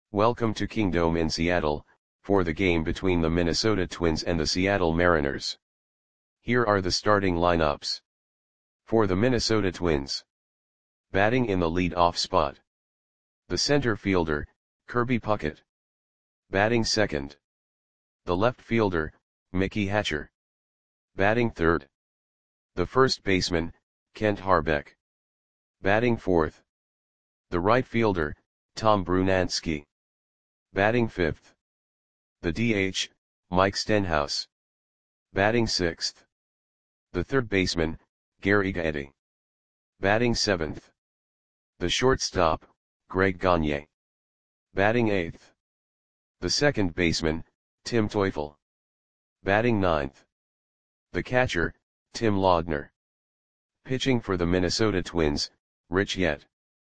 Welcome to Kingdome in Seattle, for the game between the Minnesota Twins and the Seattle Mariners. Here are the starting lineups. For the Minnesota Twins. Batting in the lead-off spot. The center fielder, Kirby Puckett. Batting second. The left fielder, Mickey Hatcher. Batting third. The first baseman, Kent Hrbek. Batting fourth. The right fielder, Tom Brunansky. Batting fifth. The DH, Mike Stenhouse. Batting sixth. The third baseman, Gary Gaetti. Batting seventh. The shortstop, Greg Gagne. Batting eighth. The second baseman, Tim Teufel. Batting ninth. The catcher, Tim Laudner. Pitching for the Minnesota Twins, Rich Yett.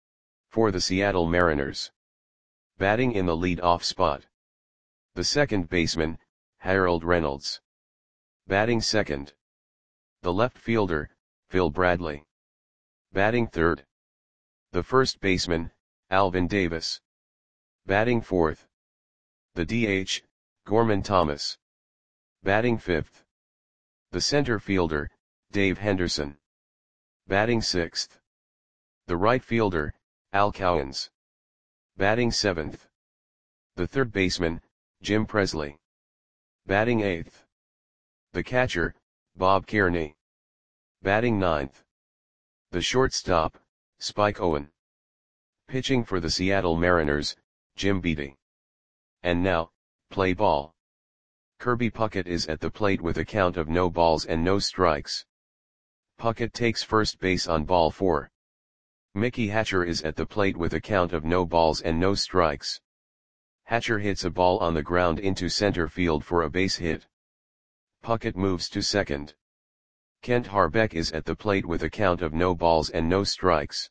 For the Seattle Mariners. Batting in the lead-off spot. The second baseman, Harold Reynolds. Batting second. The left fielder, Phil Bradley. Batting third. The first baseman, Alvin Davis. Batting fourth. The DH, Gorman Thomas. Batting fifth. The center fielder, Dave Henderson. Batting sixth. The right fielder, Al Cowens. Batting seventh. The third baseman, Jim Presley. Batting eighth. The catcher, Bob Kearney. Batting ninth. The shortstop, Spike Owen. Pitching for the Seattle Mariners, Jim Beattie. And now, play ball. Kirby Puckett is at the plate with a count of no balls and no strikes. Puckett takes first base on ball 4. Mickey Hatcher is at the plate with a count of no balls and no strikes. Hatcher hits a ball on the ground into center field for a base hit. Puckett moves to second. Kent Hrbek is at the plate with a count of no balls and no strikes.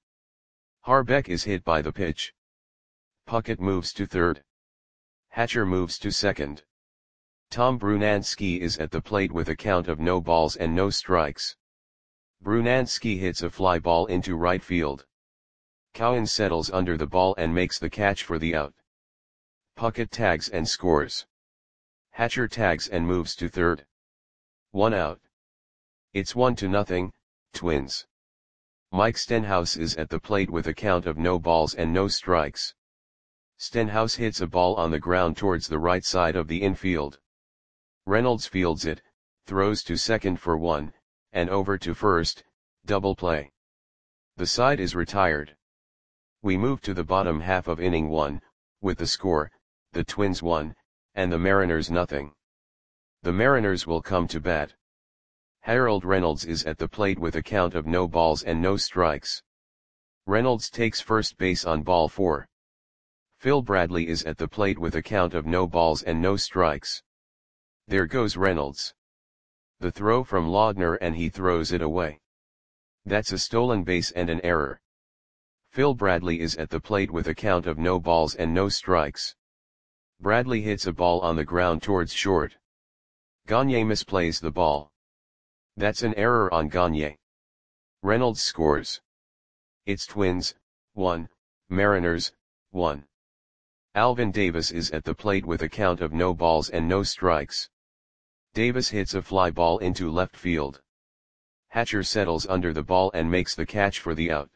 Hrbek is hit by the pitch. Puckett moves to third. Hatcher moves to second. Tom Brunansky is at the plate with a count of no balls and no strikes. Brunansky hits a fly ball into right field. Cowens settles under the ball and makes the catch for the out. Puckett tags and scores. Hatcher tags and moves to third. 1 out. It's 1-0, Twins. Mike Stenhouse is at the plate with a count of no balls and no strikes. Stenhouse hits a ball on the ground towards the right side of the infield. Reynolds fields it, throws to second for 1, and over to first, double play. The side is retired. We move to the bottom half of inning 1, with the score, the Twins 1, and the Mariners 0. The Mariners will come to bat. Harold Reynolds is at the plate with a count of no balls and no strikes. Reynolds takes first base on ball 4. Phil Bradley is at the plate with a count of no balls and no strikes. There goes Reynolds. The throw from Laudner and he throws it away. That's a stolen base and an error. Phil Bradley is at the plate with a count of no balls and no strikes. Bradley hits a ball on the ground towards short. Gagne misplays the ball. That's an error on Gagne. Reynolds scores. It's Twins, 1, Mariners, 1. Alvin Davis is at the plate with a count of no balls and no strikes. Davis hits a fly ball into left field. Hatcher settles under the ball and makes the catch for the out.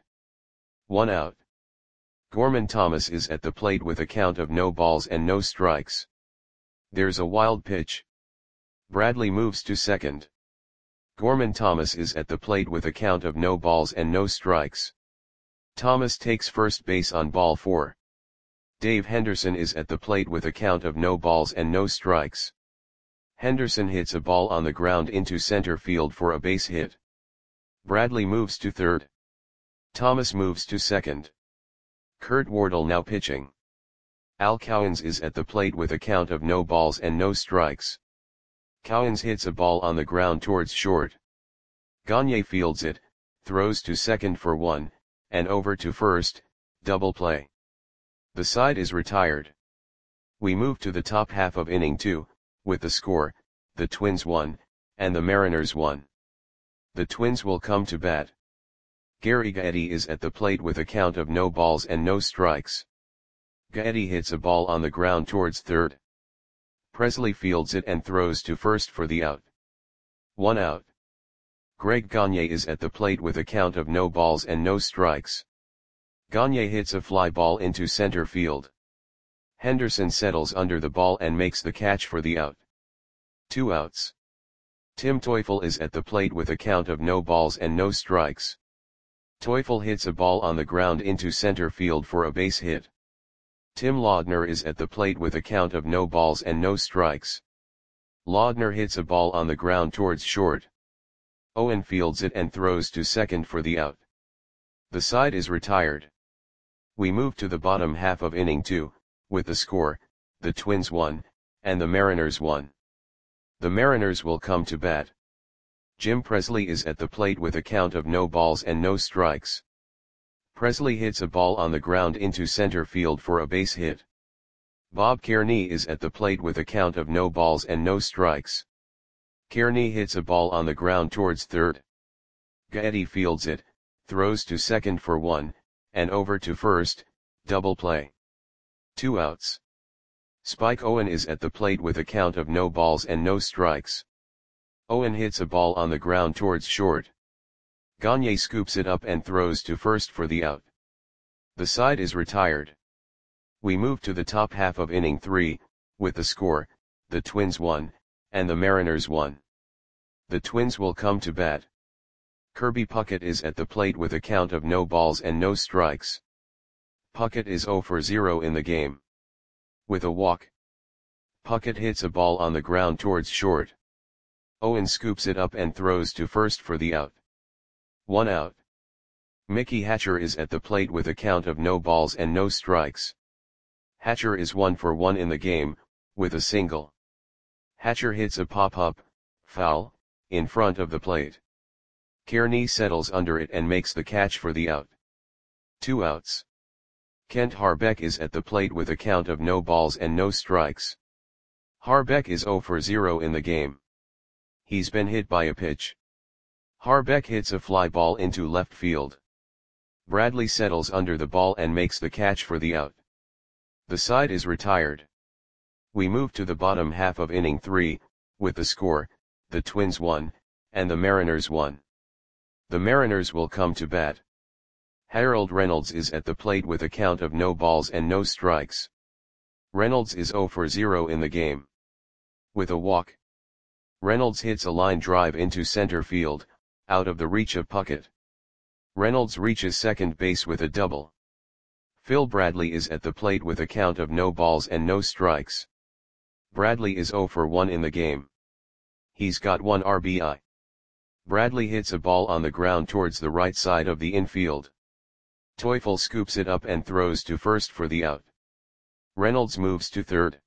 1 out. Gorman Thomas is at the plate with a count of no balls and no strikes. There's a wild pitch. Bradley moves to second. Gorman Thomas is at the plate with a count of no balls and no strikes. Thomas takes first base on ball 4. Dave Henderson is at the plate with a count of no balls and no strikes. Henderson hits a ball on the ground into center field for a base hit. Bradley moves to third. Thomas moves to second. Kurt Wardle now pitching. Al Cowens is at the plate with a count of no balls and no strikes. Cowens hits a ball on the ground towards short. Gagne fields it, throws to second for 1, and over to first, double play. The side is retired. We move to the top half of inning 2, with the score, the Twins 1, and the Mariners 1. The Twins will come to bat. Gary Gaetti is at the plate with a count of no balls and no strikes. Gaetti hits a ball on the ground towards third. Presley fields it and throws to first for the out. 1 out. Greg Gagne is at the plate with a count of no balls and no strikes. Gagne hits a fly ball into center field. Henderson settles under the ball and makes the catch for the out. 2 outs. Tim Teufel is at the plate with a count of no balls and no strikes. Teufel hits a ball on the ground into center field for a base hit. Tim Laudner is at the plate with a count of no balls and no strikes. Laudner hits a ball on the ground towards short. Owen fields it and throws to second for the out. The side is retired. We move to the bottom half of inning 2, with the score, the Twins 1, and the Mariners 1. The Mariners will come to bat. Jim Presley is at the plate with a count of no balls and no strikes. Presley hits a ball on the ground into center field for a base hit. Bob Kearney is at the plate with a count of no balls and no strikes. Kearney hits a ball on the ground towards third. Gaetti fields it, throws to second for 1, and over to first, double play. 2 outs. Spike Owen is at the plate with a count of no balls and no strikes. Owen hits a ball on the ground towards short. Gagne scoops it up and throws to first for the out. The side is retired. We move to the top half of inning 3, with the score, the Twins 1, and the Mariners 1. The Twins will come to bat. Kirby Puckett is at the plate with a count of no balls and no strikes. Puckett is 0 for 0 in the game. With a walk. Puckett hits a ball on the ground towards short. Owen scoops it up and throws to first for the out. 1 out. Mickey Hatcher is at the plate with a count of no balls and no strikes. Hatcher is 1 for 1 in the game, with a single. Hatcher hits a pop-up, foul, in front of the plate. Kearney settles under it and makes the catch for the out. 2 outs. Kent Harbeck is at the plate with a count of no balls and no strikes. Harbeck is 0 for 0 in the game. He's been hit by a pitch. Harbeck hits a fly ball into left field. Bradley settles under the ball and makes the catch for the out. The side is retired. We move to the bottom half of inning 3, with the score, the Twins 1, and the Mariners 1. The Mariners will come to bat. Harold Reynolds is at the plate with a count of no balls and no strikes. Reynolds is 0 for 0 in the game. With a walk. Reynolds hits a line drive into center field, out of the reach of Puckett. Reynolds reaches second base with a double. Phil Bradley is at the plate with a count of no balls and no strikes. Bradley is 0 for 1 in the game. He's got 1 RBI. Bradley hits a ball on the ground towards the right side of the infield. Teufel scoops it up and throws to first for the out. Reynolds moves to third.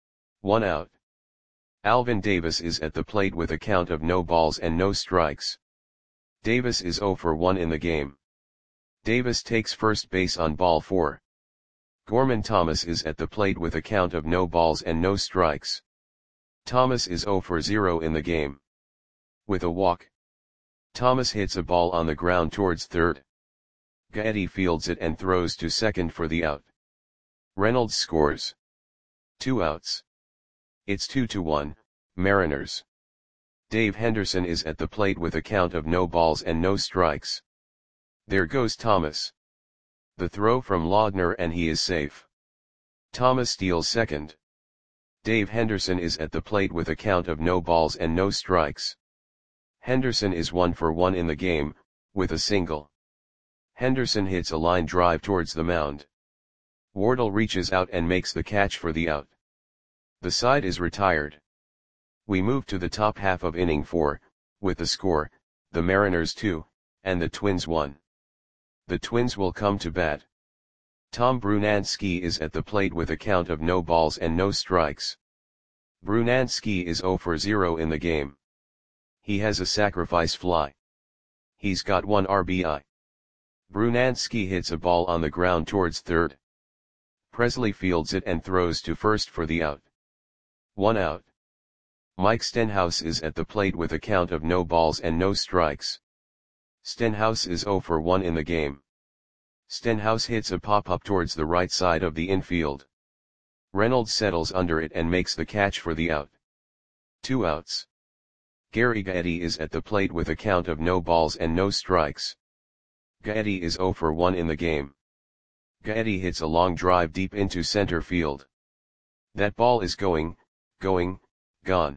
1 out. Alvin Davis is at the plate with a count of no balls and no strikes. Davis is 0 for 1 in the game. Davis takes first base on ball 4. Gorman Thomas is at the plate with a count of no balls and no strikes. Thomas is 0 for 0 in the game. With a walk. Thomas hits a ball on the ground towards third. Gaetti fields it and throws to second for the out. Reynolds scores. 2 outs. It's 2-1, Mariners. Dave Henderson is at the plate with a count of no balls and no strikes. There goes Thomas. The throw from Laudner and he is safe. Thomas steals second. Dave Henderson is at the plate with a count of no balls and no strikes. Henderson is 1 for 1 in the game, with a single. Henderson hits a line drive towards the mound. Wardle reaches out and makes the catch for the out. The side is retired. We move to the top half of inning 4, with the score, the Mariners 2, and the Twins 1. The Twins will come to bat. Tom Brunansky is at the plate with a count of no balls and no strikes. Brunansky is 0 for 0 in the game. He has a sacrifice fly. He's got 1 RBI. Brunansky hits a ball on the ground towards third. Presley fields it and throws to first for the out. 1 out. Mike Stenhouse is at the plate with a count of no balls and no strikes. Stenhouse is 0 for 1 in the game. Stenhouse hits a pop-up towards the right side of the infield. Reynolds settles under it and makes the catch for the out. 2 outs. Gary Gaetti is at the plate with a count of no balls and no strikes. Gaetti is 0 for 1 in the game. Gaetti hits a long drive deep into center field. That ball is going, gone.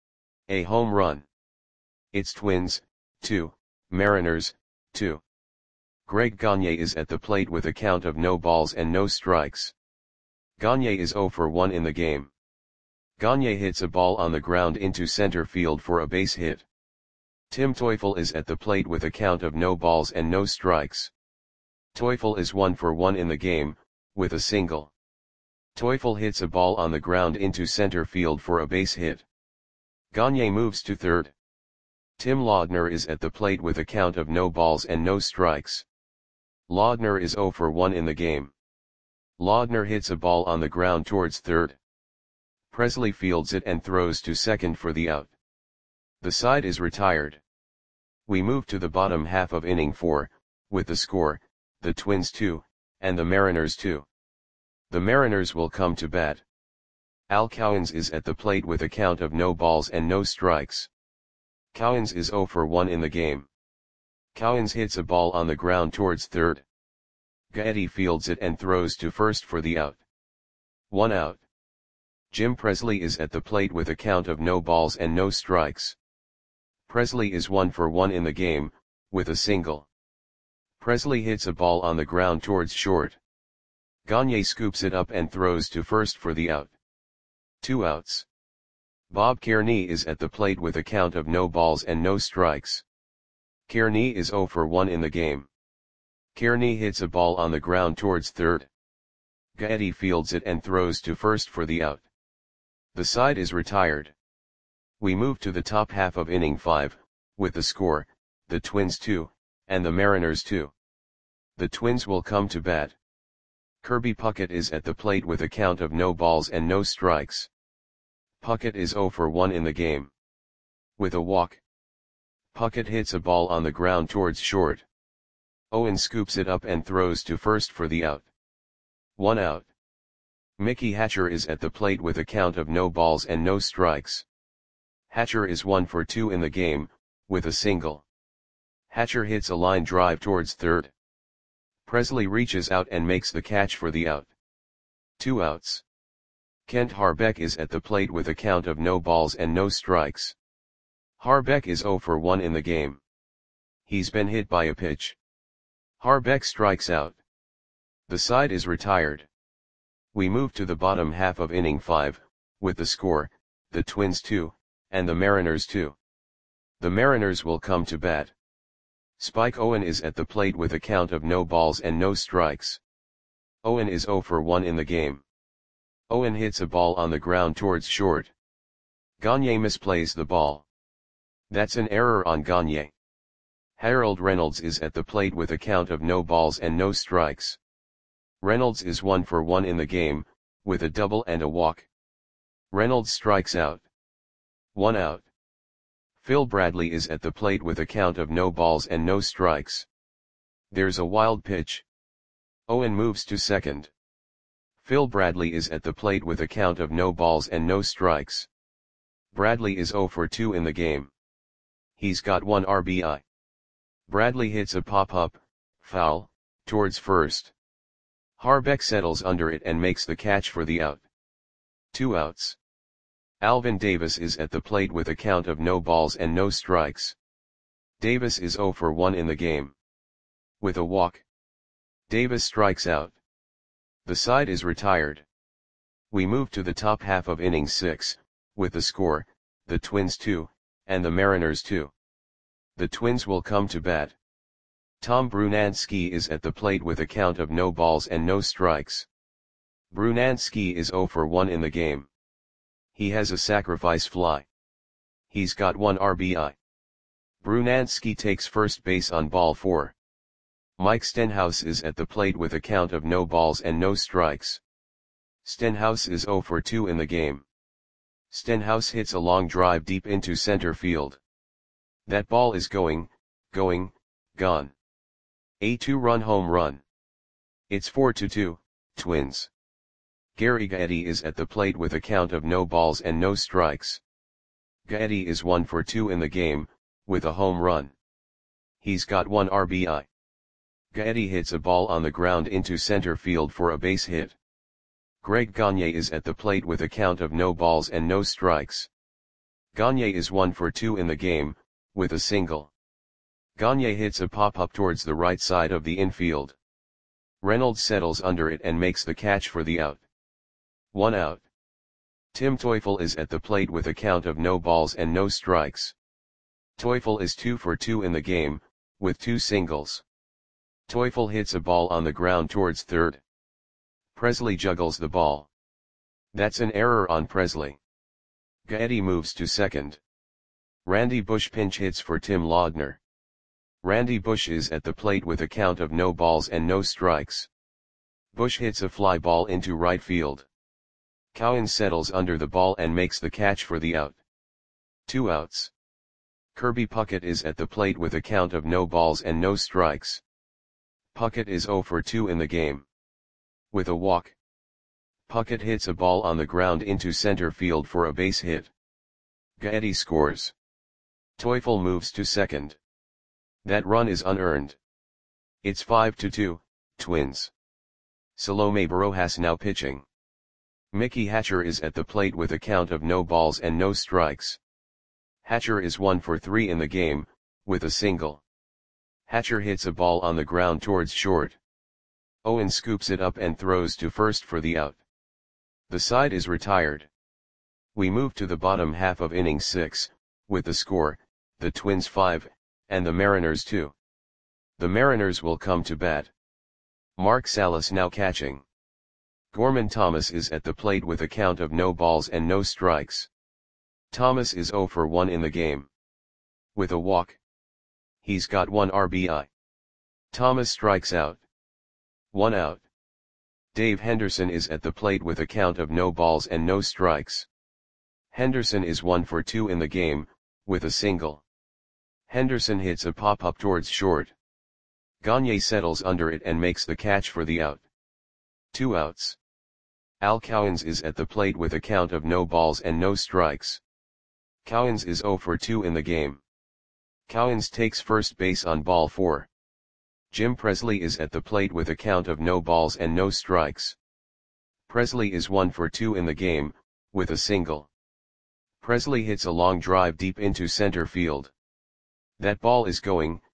A home run. It's Twins, 2, Mariners, 2. Greg Gagne is at the plate with a count of no balls and no strikes. Gagne is 0 for 1 in the game. Gagne hits a ball on the ground into center field for a base hit. Tim Teufel is at the plate with a count of no balls and no strikes. Teufel is 1 for 1 in the game, with a single. Teufel hits a ball on the ground into center field for a base hit. Gagne moves to third. Tim Laudner is at the plate with a count of no balls and no strikes. Laudner is 0 for 1 in the game. Laudner hits a ball on the ground towards third. Presley fields it and throws to second for the out. The side is retired. We move to the bottom half of inning 4, with the score, the Twins 2, and the Mariners 2. The Mariners will come to bat. Al Cowens is at the plate with a count of no balls and no strikes. Cowens is 0 for 1 in the game. Cowens hits a ball on the ground towards third. Gaetti fields it and throws to first for the out. 1 out. Jim Presley is at the plate with a count of no balls and no strikes. Presley is 1 for 1 in the game, with a single. Presley hits a ball on the ground towards short. Gagne scoops it up and throws to first for the out. 2 outs. Bob Kearney is at the plate with a count of no balls and no strikes. Kearney is 0 for 1 in the game. Kearney hits a ball on the ground towards third. Gaetti fields it and throws to first for the out. The side is retired. We move to the top half of inning 5, with the score, the Twins 2, and the Mariners 2. The Twins will come to bat. Kirby Puckett is at the plate with a count of no balls and no strikes. Puckett is 0 for 1 in the game. With a walk. Puckett hits a ball on the ground towards short. Owen scoops it up and throws to first for the out. 1 out. Mickey Hatcher is at the plate with a count of no balls and no strikes. Hatcher is 1 for 2 in the game, with a single. Hatcher hits a line drive towards third. Presley reaches out and makes the catch for the out. 2 outs. Kent Harbeck is at the plate with a count of no balls and no strikes. Harbeck is 0 for 1 in the game. He's been hit by a pitch. Harbeck strikes out. The side is retired. We move to the bottom half of inning 5, with the score, the Twins 2, and the Mariners 2. The Mariners will come to bat. Spike Owen is at the plate with a count of no balls and no strikes. Owen is 0 for 1 in the game. Owen hits a ball on the ground towards short. Gagne misplays the ball. That's an error on Gagne. Harold Reynolds is at the plate with a count of no balls and no strikes. Reynolds is 1 for 1 in the game, with a double and a walk. Reynolds strikes out. 1 out. Phil Bradley is at the plate with a count of no balls and no strikes. There's a wild pitch. Owen moves to second. Phil Bradley is at the plate with a count of no balls and no strikes. Bradley is 0 for 2 in the game. He's got 1 RBI. Bradley hits a pop-up, foul, towards first. Harbeck settles under it and makes the catch for the out. 2 outs. Alvin Davis is at the plate with a count of no balls and no strikes. Davis is 0 for 1 in the game. With a walk. Davis strikes out. The side is retired. We move to the top half of inning 6, with the score, the Twins 2, and the Mariners 2. The Twins will come to bat. Tom Brunansky is at the plate with a count of no balls and no strikes. Brunansky is 0 for 1 in the game. He has a sacrifice fly. He's got 1 RBI. Brunansky takes first base on ball 4. Mike Stenhouse is at the plate with a count of no balls and no strikes. Stenhouse is 0 for 2 in the game. Stenhouse hits a long drive deep into center field. That ball is going, gone. A 2-run home run. It's 4-2, Twins. Gary Gaetti is at the plate with a count of no balls and no strikes. Gaetti is 1 for 2 in the game, with a home run. He's got 1 RBI. Gaetti hits a ball on the ground into center field for a base hit. Greg Gagne is at the plate with a count of no balls and no strikes. Gagne is 1 for 2 in the game, with a single. Gagne hits a pop-up towards the right side of the infield. Reynolds settles under it and makes the catch for the out. 1 out. Tim Teufel is at the plate with a count of no balls and no strikes. Teufel is 2 for 2 in the game, with 2 singles. Teufel hits a ball on the ground towards third. Presley juggles the ball. That's an error on Presley. Gaetti moves to second. Randy Bush pinch hits for Tim Laudner. Randy Bush is at the plate with a count of no balls and no strikes. Bush hits a fly ball into right field. Cowan settles under the ball and makes the catch for the out. 2 outs. Kirby Puckett is at the plate with a count of no balls and no strikes. Puckett is 0 for 2 in the game. With a walk. Puckett hits a ball on the ground into center field for a base hit. Gaetti scores. Teufel moves to second. That run is unearned. It's 5-2, Twins. Salome Barojas now pitching. Mickey Hatcher is at the plate with a count of no balls and no strikes. Hatcher is 1 for 3 in the game, with a single. Hatcher hits a ball on the ground towards short. Owen scoops it up and throws to first for the out. The side is retired. We move to the bottom half of inning 6, with the score, the Twins 5, and the Mariners 2. The Mariners will come to bat. Mark Salas now catching. Gorman Thomas is at the plate with a count of no balls and no strikes. Thomas is 0 for 1 in the game. With a walk. He's got 1 RBI. Thomas strikes out. 1 out. Dave Henderson is at the plate with a count of no balls and no strikes. Henderson is 1 for 2 in the game, with a single. Henderson hits a pop-up towards short. Gagne settles under it and makes the catch for the out. 2 outs. Al Cowens is at the plate with a count of no balls and no strikes. Cowens is 0 for 2 in the game. Cowens takes first base on ball 4. Jim Presley is at the plate with a count of no balls and no strikes. Presley is 1 for 2 in the game, with a single. Presley hits a long drive deep into center field. That ball is gone.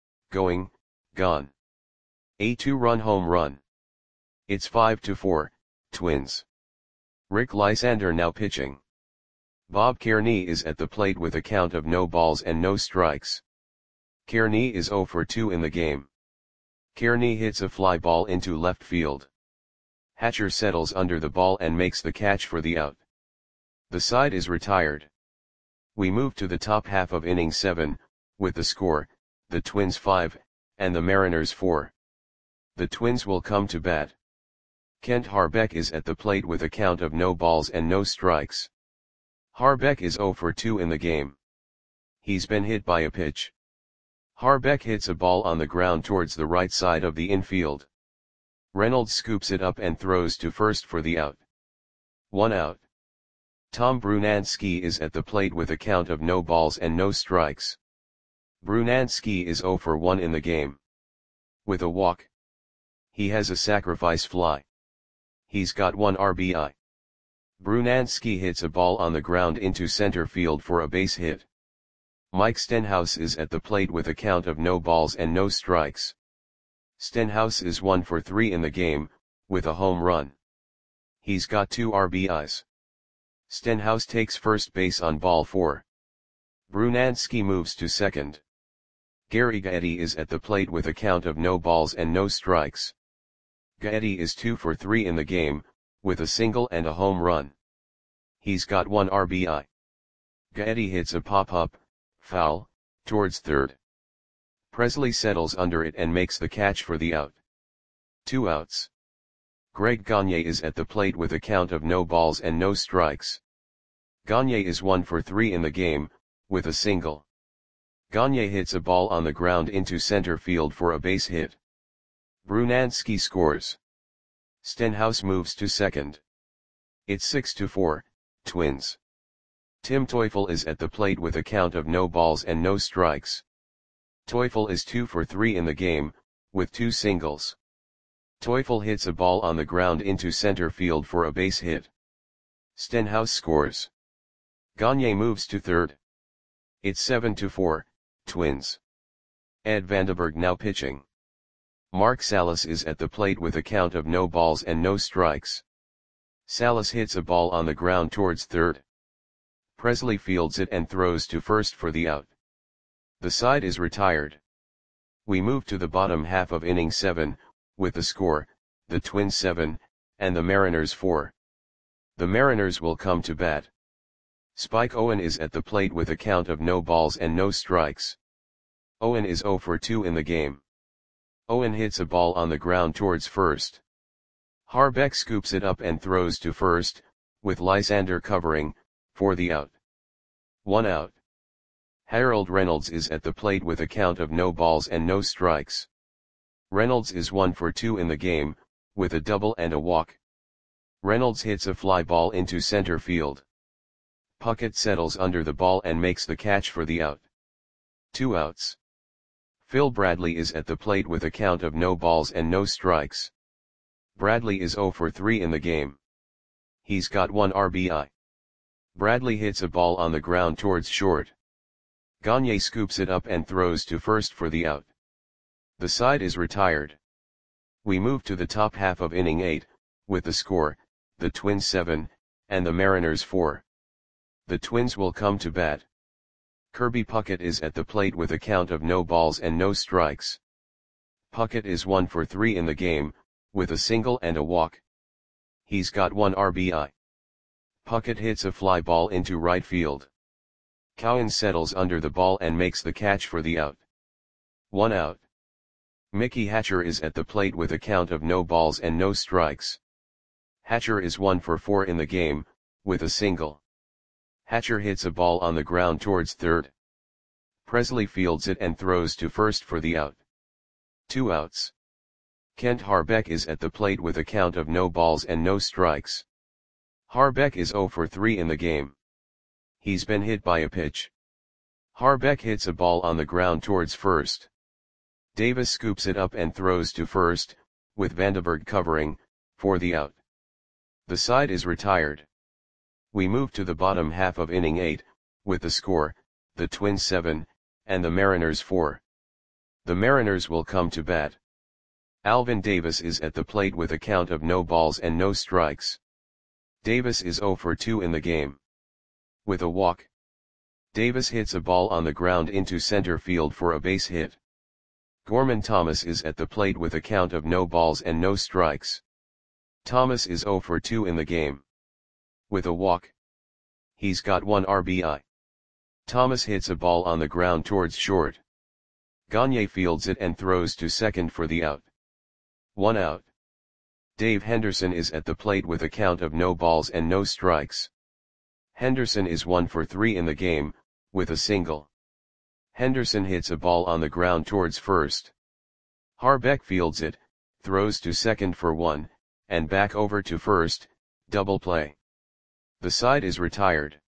A 2-run home run. It's 5-4, Twins. Rick Lysander now pitching. Bob Kearney is at the plate with a count of no balls and no strikes. Kearney is 0 for 2 in the game. Kearney hits a fly ball into left field. Hatcher settles under the ball and makes the catch for the out. The side is retired. We move to the top half of inning 7, with the score, the Twins 5, and the Mariners 4. The Twins will come to bat. Kent Harbeck is at the plate with a count of no balls and no strikes. Harbeck is 0 for 2 in the game. He's been hit by a pitch. Harbeck hits a ball on the ground towards the right side of the infield. Reynolds scoops it up and throws to first for the out. 1 out. Tom Brunansky is at the plate with a count of no balls and no strikes. Brunansky is 0 for 1 in the game. With a walk. He has a sacrifice fly. He's got 1 RBI. Brunansky hits a ball on the ground into center field for a base hit. Mike Stenhouse is at the plate with a count of no balls and no strikes. Stenhouse is 1 for 3 in the game, with a home run. He's got 2 RBIs. Stenhouse takes first base on ball 4. Brunansky moves to second. Gary Gaetti is at the plate with a count of no balls and no strikes. Gaetti is 2 for 3 in the game, with a single and a home run. He's got 1 RBI. Gaetti hits a pop-up, foul, towards third. Presley settles under it and makes the catch for the out. 2 outs. Greg Gagne is at the plate with a count of no balls and no strikes. Gagne is 1 for 3 in the game, with a single. Gagne hits a ball on the ground into center field for a base hit. Brunansky scores. Stenhouse moves to second. It's 6-4, Twins. Tim Teufel is at the plate with a count of no balls and no strikes. Teufel is 2 for 3 in the game, with 2 singles. Teufel hits a ball on the ground into center field for a base hit. Stenhouse scores. Gagne moves to third. It's 7-4, Twins. Ed Vandenberg now pitching. Mark Salas is at the plate with a count of no balls and no strikes. Salas hits a ball on the ground towards third. Presley fields it and throws to first for the out. The side is retired. We move to the bottom half of inning 7, with the score, the Twins 7, and the Mariners 4. The Mariners will come to bat. Spike Owen is at the plate with a count of no balls and no strikes. Owen is 0 for 2 in the game. Owen hits a ball on the ground towards first. Harbeck scoops it up and throws to first, with Lysander covering, for the out. 1 out. Harold Reynolds is at the plate with a count of no balls and no strikes. Reynolds is 1 for 2 in the game, with a double and a walk. Reynolds hits a fly ball into center field. Puckett settles under the ball and makes the catch for the out. 2 outs. Phil Bradley is at the plate with a count of no balls and no strikes. Bradley is 0 for 3 in the game. He's got 1 RBI. Bradley hits a ball on the ground towards short. Gagne scoops it up and throws to first for the out. The side is retired. We move to the top half of inning 8, with the score, the Twins 7, and the Mariners 4. The Twins will come to bat. Kirby Puckett is at the plate with a count of no balls and no strikes. Puckett is 1 for 3 in the game, with a single and a walk. He's got 1 RBI. Puckett hits a fly ball into right field. Cowan settles under the ball and makes the catch for the out. 1 out. Mickey Hatcher is at the plate with a count of no balls and no strikes. Hatcher is 1 for 4 in the game, with a single. Hatcher hits a ball on the ground towards third. Presley fields it and throws to first for the out. 2 outs. Kent Harbeck is at the plate with a count of no balls and no strikes. Harbeck is 0 for 3 in the game. He's been hit by a pitch. Harbeck hits a ball on the ground towards first. Davis scoops it up and throws to first, with Vandenberg covering, for the out. The side is retired. We move to the bottom half of inning 8, with the score, the Twins 7, and the Mariners 4. The Mariners will come to bat. Alvin Davis is at the plate with a count of no balls and no strikes. Davis is 0 for 2 in the game. With a walk. Davis hits a ball on the ground into center field for a base hit. Gorman Thomas is at the plate with a count of no balls and no strikes. Thomas is 0 for 2 in the game. With a walk. He's got 1 RBI. Thomas hits a ball on the ground towards short. Gagne fields it and throws to second for the out. 1 out. Dave Henderson is at the plate with a count of no balls and no strikes. Henderson is 1 for 3 in the game, with a single. Henderson hits a ball on the ground towards first. Harbeck fields it, throws to second for 1, and back over to first, double play. The side is retired.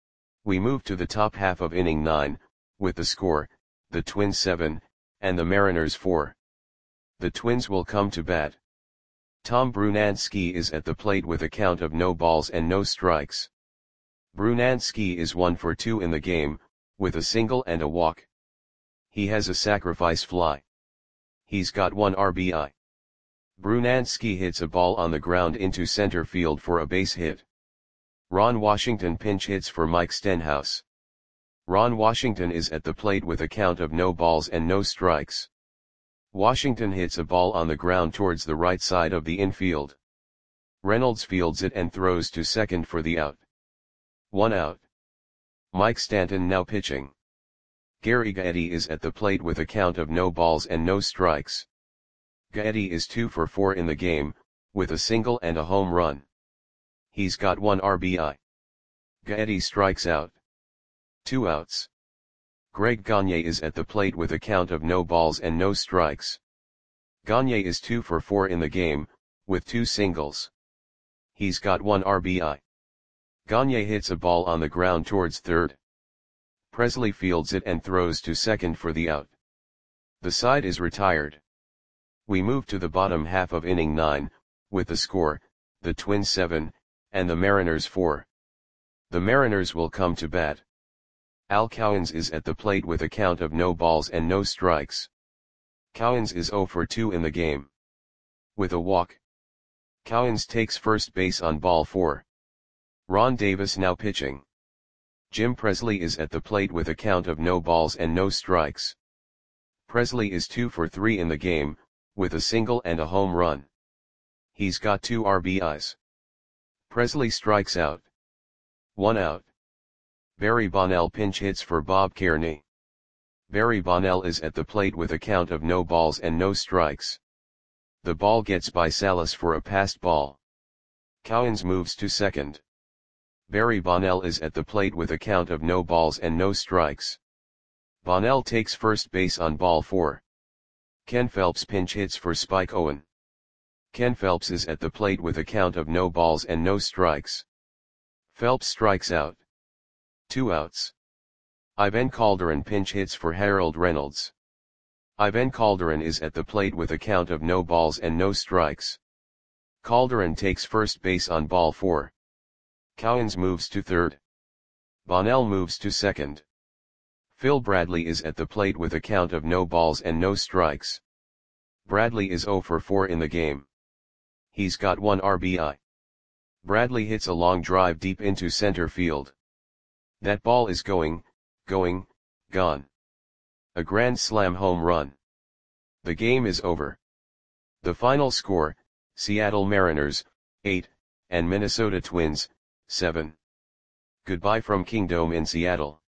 We move to the top half of inning 9, with the score, the Twins 7, and the Mariners 4. The Twins will come to bat. Tom Brunansky is at the plate with a count of no balls and no strikes. Brunansky is 1 for 2 in the game, with a single and a walk. He has a sacrifice fly. He's got 1 RBI. Brunansky hits a ball on the ground into center field for a base hit. Ron Washington pinch hits for Mike Stenhouse. Ron Washington is at the plate with a count of no balls and no strikes. Washington hits a ball on the ground towards the right side of the infield. Reynolds fields it and throws to second for the out. 1 out. Mike Stanton now pitching. Gary Gaetti is at the plate with a count of no balls and no strikes. Gaetti is 2 for 4 in the game, with a single and a home run. He's got 1 RBI. Gaetti strikes out. 2 outs. Greg Gagne is at the plate with a count of no balls and no strikes. Gagne is 2 for 4 in the game, with 2 singles. He's got 1 RBI. Gagne hits a ball on the ground towards third. Presley fields it and throws to second for the out. The side is retired. We move to the bottom half of inning 9, with the score, the Twins 7, and the Mariners 4. The Mariners will come to bat. Al Cowens is at the plate with a count of no balls and no strikes. Cowens is 0 for 2 in the game. With a walk. Cowens takes first base on ball 4. Ron Davis now pitching. Jim Presley is at the plate with a count of no balls and no strikes. Presley is 2 for 3 in the game, with a single and a home run. He's got 2 RBIs. Presley strikes out. 1 out. Barry Bonnell pinch hits for Bob Kearney. Barry Bonnell is at the plate with a count of no balls and no strikes. The ball gets by Salas for a passed ball. Cowens moves to second. Barry Bonnell is at the plate with a count of no balls and no strikes. Bonnell takes first base on ball 4. Ken Phelps pinch hits for Spike Owen. Ken Phelps is at the plate with a count of no balls and no strikes. Phelps strikes out. 2 outs. Ivan Calderon pinch hits for Harold Reynolds. Ivan Calderon is at the plate with a count of no balls and no strikes. Calderon takes first base on ball 4. Cowens moves to third. Bonnell moves to second. Phil Bradley is at the plate with a count of no balls and no strikes. Bradley is 0 for 4 in the game. He's got 1 RBI. Bradley hits a long drive deep into center field. That ball is going, gone. A grand slam home run. The game is over. The final score, Seattle Mariners, 8, and Minnesota Twins, 7. Goodbye from Kingdome in Seattle.